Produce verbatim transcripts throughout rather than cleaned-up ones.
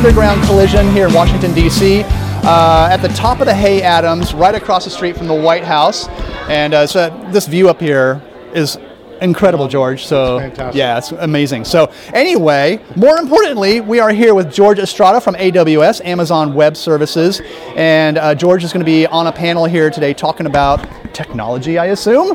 underground collision here in Washington, D C Uh, at the top of the Hay Adams, right across the street from the White House. And uh, so this view up here is incredible, George. So it's fantastic. Yeah, it's amazing. So anyway, more importantly, we are here with George Estrada from A W S, Amazon Web Services. And uh, George is going to be on a panel here today talking about technology, I assume.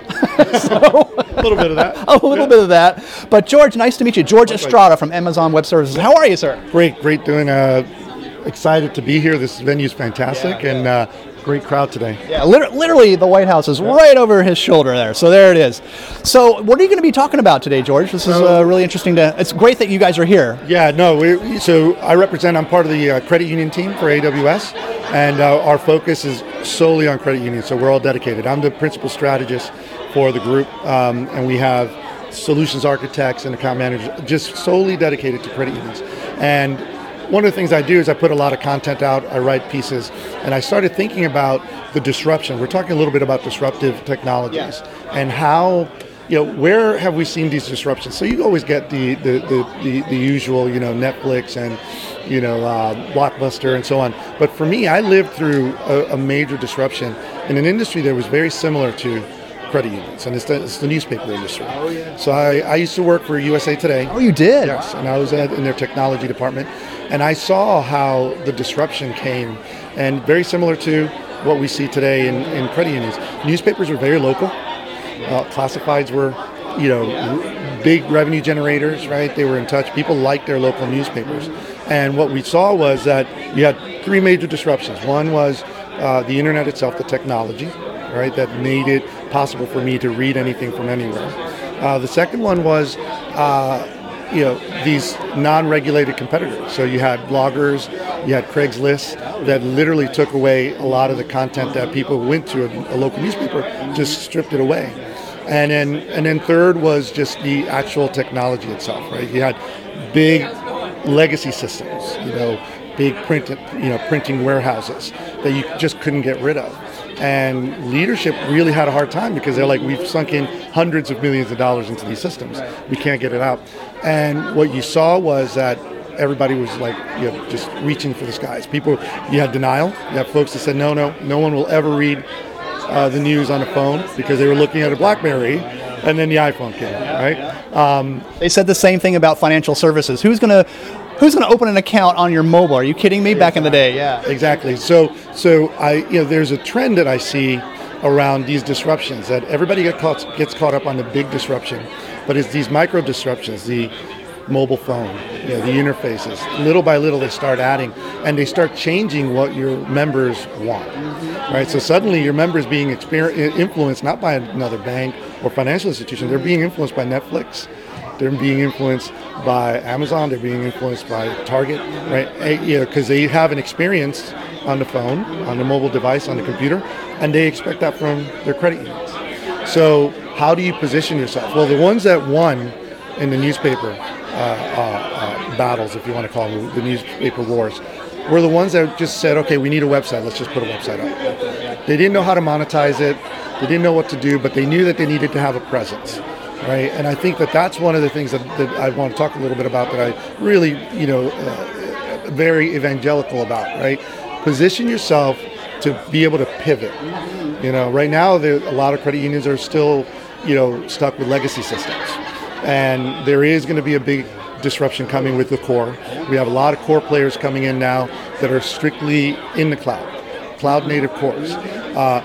so, a little bit of that. A little yeah. bit of that. But George, nice to meet you. George Estrada from Amazon Web Services. How are you, sir? Great, great doing. Uh, excited to be here. This venue's fantastic, yeah, yeah. and uh, great crowd today. Yeah, liter- literally the White House is yeah. right over his shoulder there. So there it is. So what are you going to be talking about today, George? This is uh, really interesting. To. It's great that you guys are here. Yeah, no. We, so I represent. I'm part of the uh, credit union team for A W S, and uh, our focus is solely on credit unions. So we're all dedicated. I'm the principal strategist for the group, um, and we have solutions architects and account managers just solely dedicated to credit unions. And one of the things I do is I put a lot of content out, I write pieces, and I started thinking about the disruption. We're talking a little bit about disruptive technologies yeah. and how, you know, where have we seen these disruptions? So you always get the the, the, the, the usual, you know, Netflix and, you know, uh, Blockbuster and so on. But for me, I lived through a, a major disruption in an industry that was very similar to credit unions, and it's the, it's the newspaper industry. Oh, yeah. So I, I used to work for U S A Today. Oh, you did? Yes, and I was at, in their technology department, and I saw how the disruption came, and very similar to what we see today in, in credit unions. Newspapers were very local. Uh, classifieds were, you know, r- big revenue generators, right? They were in touch. People liked their local newspapers. And what we saw was that you had three major disruptions. One was uh, the internet itself, the technology, right, that made it possible for me to read anything from anywhere. Uh, the second one was, uh, you know, these non-regulated competitors. So you had bloggers, you had Craigslist that literally took away a lot of the content that people went to a, a local newspaper, just stripped it away. And then, and then third was just the actual technology itself, right? You had big legacy systems, you know, big print, you know, printing warehouses that you just couldn't get rid of. And leadership really had a hard time because they're like, we've sunk in hundreds of millions of dollars into these systems. We can't get it out. And what you saw was that everybody was like, you know, just reaching for the skies. People, you had denial. You had folks that said, no, no, no one will ever read uh, the news on a phone because they were looking at a BlackBerry, and then the iPhone came, right? Um, they said the same thing about financial services. Who's going to Who's going to open an account on your mobile? Are you kidding me? Back in the day, yeah. Exactly. So, so I, you know, there's a trend that I see around these disruptions that everybody get caught, gets caught up on the big disruption, but it's these micro disruptions, the mobile phone, you know, the interfaces. Little by little, they start adding, and they start changing what your members want, mm-hmm. right? So suddenly, your members being exper- influenced not by another bank or financial institution, they're being influenced by Netflix. They're being influenced by Amazon. They're being influenced by Target, right? You know, because they have an experience on the phone, on the mobile device, on the computer, and they expect that from their credit unions. So how do you position yourself? Well, the ones that won in the newspaper uh, uh, uh, battles, if you want to call them the newspaper wars, were the ones that just said, okay, we need a website. Let's just put a website up. They didn't know how to monetize it. They didn't know what to do, but they knew that they needed to have a presence. Right, and I think that that's one of the things that, that I want to talk a little bit about that I really, you know, uh, very evangelical about, right? Position yourself to be able to pivot. You know, right now, there, a lot of credit unions are still, you know, stuck with legacy systems. And there is going to be a big disruption coming with the core. We have a lot of core players coming in now that are strictly in the cloud, cloud native cores. Uh,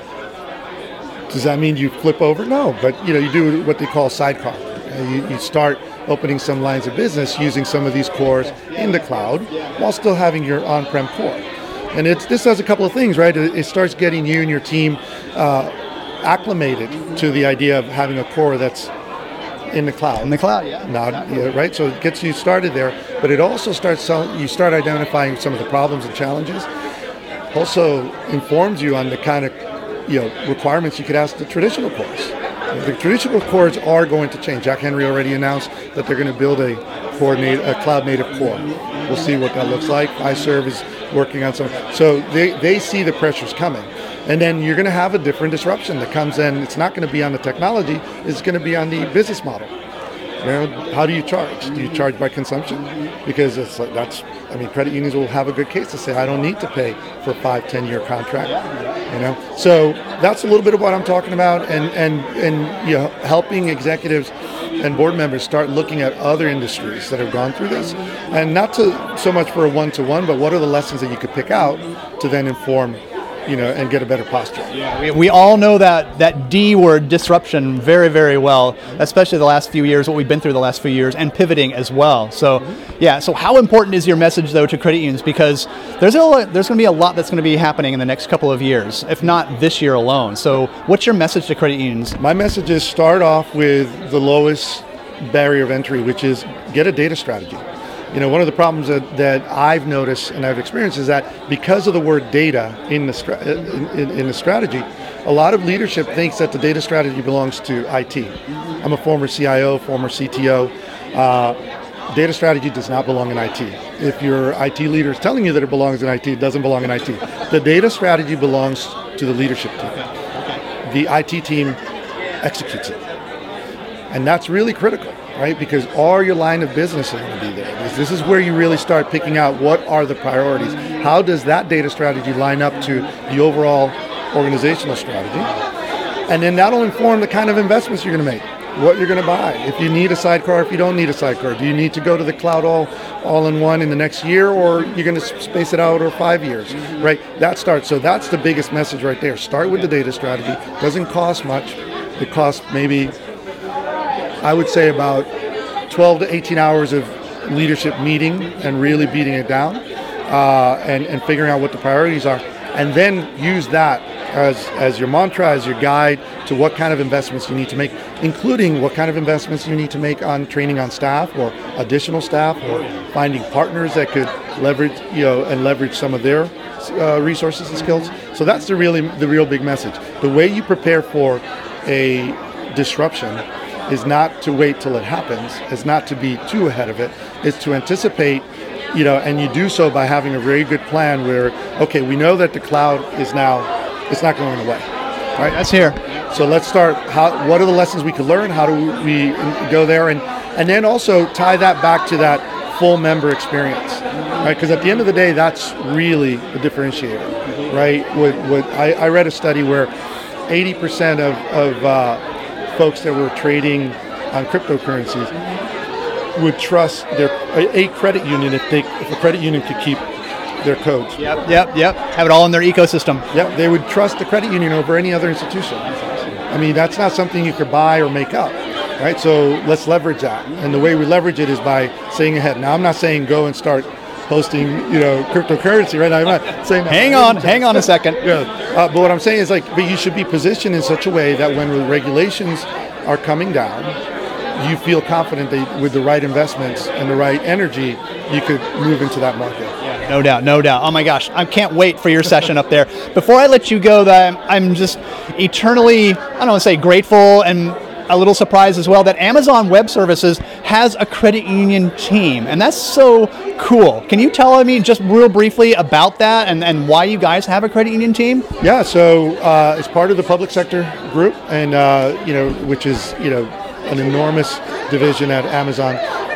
Does that mean you flip over? No, but you know you do what they call sidecar. You, you start opening some lines of business using some of these cores in the cloud while still having your on-prem core. And it's this does a couple of things, right? It, it starts getting you and your team uh, acclimated to the idea of having a core that's in the cloud. In the cloud, yeah. Not, yeah, right? So it gets you started there, but it also starts you start identifying some of the problems and challenges. Also informs you on the kind of you know, requirements you could ask the traditional cores. The traditional cores are going to change. Jack Henry already announced that they're going to build a, coordinate, a cloud-native core. We'll see what that looks like. iServe is working on some. So they, they see the pressures coming. And then you're going to have a different disruption that comes in. It's not going to be on the technology. It's going to be on the business model. You know, how do you charge? Do you charge by consumption? Because it's like that's, I mean, credit unions will have a good case to say, I don't need to pay for a five, ten year contract. You know, so that's a little bit of what I'm talking about, and and and you know, helping executives and board members start looking at other industries that have gone through this, and not to so much for a one-to-one, but what are the lessons that you could pick out to then inform, you know, and get a better posture. Yeah, we, we all know that that D word, disruption, very, very well, especially the last few years, what we've been through the last few years, and pivoting as well. So, yeah, so how important is your message, though, to credit unions? Because there's a lot, there's going to be a lot that's going to be happening in the next couple of years, if not this year alone. So what's your message to credit unions? My message is start off with the lowest barrier of entry, which is get a data strategy. You know, one of the problems that, that I've noticed and I've experienced is that because of the word data in the stra- in, in the strategy, a lot of leadership thinks that the data strategy belongs to I T. I'm a former C I O, former C T O. Uh, data strategy does not belong in I T. If your I T leader is telling you that it belongs in I T, it doesn't belong in I T. The data strategy belongs to the leadership team. The I T team executes it. And that's really critical, right? Because all your line of business is going to be there. This is where you really start picking out what are the priorities. How does that data strategy line up to the overall organizational strategy? And then that'll inform the kind of investments you're going to make, what you're going to buy. If you need a sidecar, if you don't need a sidecar, do you need to go to the cloud all, all in one in the next year, or you're going to space it out over five years, right? That starts. So that's the biggest message right there. Start with the data strategy. Doesn't cost much. It costs maybe, I would say, about twelve to eighteen hours of leadership meeting and really beating it down uh, and, and figuring out what the priorities are. And then use that as, as your mantra, as your guide to what kind of investments you need to make, including what kind of investments you need to make on training on staff or additional staff, or finding partners that could leverage, you know, and leverage some of their uh, resources and skills. So that's the really the real big message. The way you prepare for a disruption is not to wait till it happens, is not to be too ahead of it, is to anticipate, you know, and you do so by having a very good plan where, okay, we know that the cloud is now, it's not going away, right? That's here. So let's start, how, what are the lessons we could learn? How do we go there? And, and then also tie that back to that full member experience, right? Because at the end of the day, that's really the differentiator, right? What, what I, I read a study where eighty percent of, of uh, folks that were trading on cryptocurrencies would trust their a, a credit union if they if a credit union could keep their codes. Yep, yep, yep. Have it all in their ecosystem. Yep, they would trust the credit union over any other institution. I mean, that's not something you could buy or make up, right? So let's leverage that. And the way we leverage it is by staying ahead. Now, I'm not saying go and start hosting, you know, cryptocurrency, right? I'm not saying that. Hang on, hang on a second. Yeah, uh, but what I'm saying is, like, but you should be positioned in such a way that when the regulations are coming down, you feel confident that with the right investments and the right energy, you could move into that market. Yeah, no doubt, no doubt. Oh my gosh, I can't wait for your session up there. Before I let you go, that I'm, I'm just eternally, I don't want to say grateful and a little surprised as well that Amazon Web Services has a credit union team, and that's so cool. Can you tell me just real briefly about that and, and why you guys have a credit union team? Yeah, so uh, it's part of the public sector group, and uh, you know, which is, you know, an enormous division at Amazon.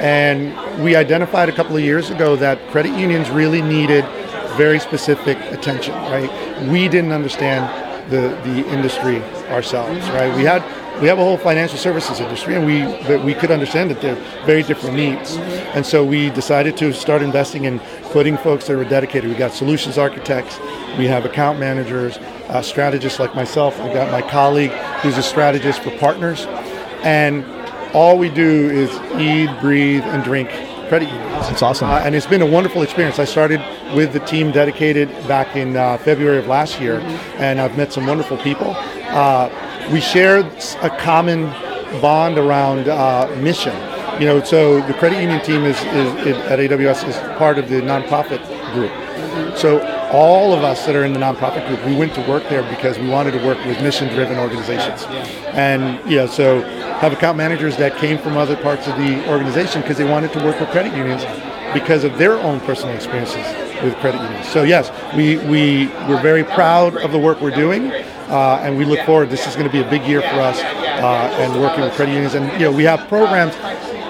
And we identified a couple of years ago that credit unions really needed very specific attention, right? We didn't understand the the industry ourselves, right? We had we have a whole financial services industry, and we but we could understand that they're very different needs. And so we decided to start investing in putting folks that were dedicated. We got solutions architects, we have account managers, uh, strategists like myself. I got my colleague who's a strategist for partners. And all we do is eat, breathe, and drink credit unions. That's awesome. Uh, and it's been a wonderful experience. I started with the team dedicated back in uh, February of last year, and I've met some wonderful people. Uh, we share a common bond around uh, mission. You know, so the credit union team is, is, is at A W S is part of the nonprofit group. So all of us that are in the nonprofit group, we went to work there because we wanted to work with mission-driven organizations. And yeah, so have account managers that came from other parts of the organization because they wanted to work with credit unions because of their own personal experiences with credit unions. So yes, we, we, we're very proud of the work we're doing, uh, and we look forward. This is going to be a big year for us, uh, and working with credit unions. And you know, we have programs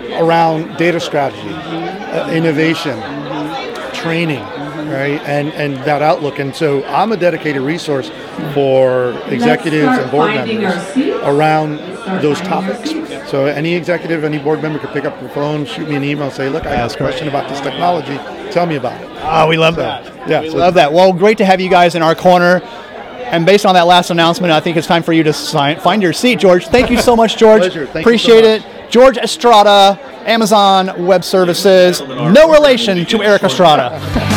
around data strategy, uh, innovation, training, right, and and that outlook. And so I'm a dedicated resource for executives and board members around those topics. So any executive, any board member could pick up the phone, shoot me an email, say, look, I have a question about this technology. Tell me about it. Oh, we love So, that. yeah, we so- love that. Well, great to have you guys in our corner. And based on that last announcement, I think it's time for you to sign, find your seat, George. Thank you so much, George. Pleasure. Thank you Appreciate so it. George Estrada, Amazon Web Services. No relation to Eric Estrada.